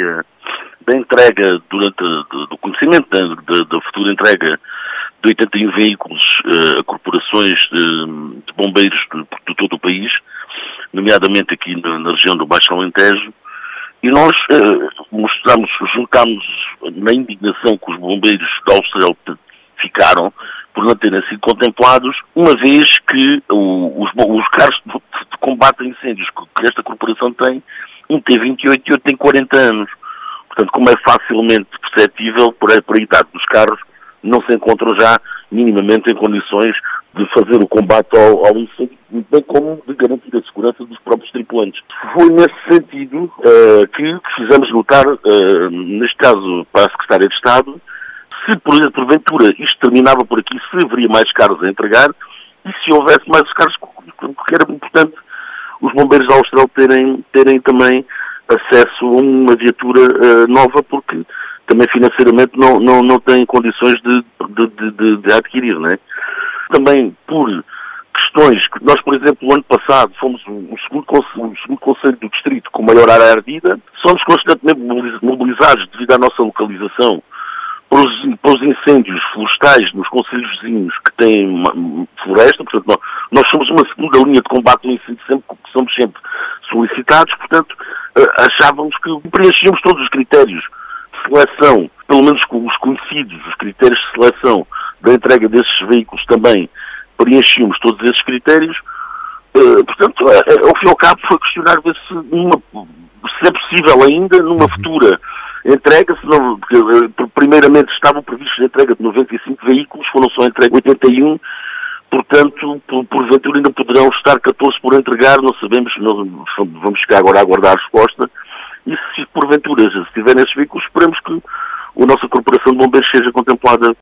da entrega, do conhecimento da futura entrega de 81 veículos a corporações de bombeiros de todo o país, nomeadamente aqui na região do Baixo Alentejo, e nós juntámos na indignação que os bombeiros de Alstrel ficaram por não terem sido contemplados, uma vez que os carros de combate a incêndios que esta corporação tem, um tem 28 e outro tem 40 anos. Portanto, como é facilmente perceptível, por a idade dos carros, não se encontram já minimamente em condições de fazer o combate ao incêndio, bem como de garantir a segurança dos próprios tripulantes. Foi nesse sentido que fizemos notar, neste caso para a Secretária de Estado, se porventura isto terminava por aqui, se haveria mais carros a entregar e se houvesse mais carros, que era importante os bombeiros de Alstrel terem também acesso a uma viatura nova, porque também financeiramente não têm condições de adquirir, não é? Também por questões que nós, por exemplo, o ano passado fomos o segundo conselho do distrito com maior área ardida, somos constantemente mobilizados devido à nossa localização para os incêndios florestais nos concelhos vizinhos que têm floresta. Portanto, nós somos uma segunda linha de combate ao incêndio, somos sempre solicitados. Portanto, achávamos que preenchíamos todos os critérios de seleção, pelo menos os conhecidos, os critérios de seleção da entrega desses veículos também preenchíamos todos esses critérios. Portanto, ao fim e ao cabo foi questionar ver se é possível ainda numa futura entrega, porque primeiramente estavam previstos a entrega de 95 veículos, foram só entregue 81, portanto, porventura ainda poderão estar 14 por entregar, não sabemos, vamos ficar agora a aguardar a resposta, e se porventura se tiverem esses veículos, esperemos que a nossa Corporação de Bombeiros seja contemplada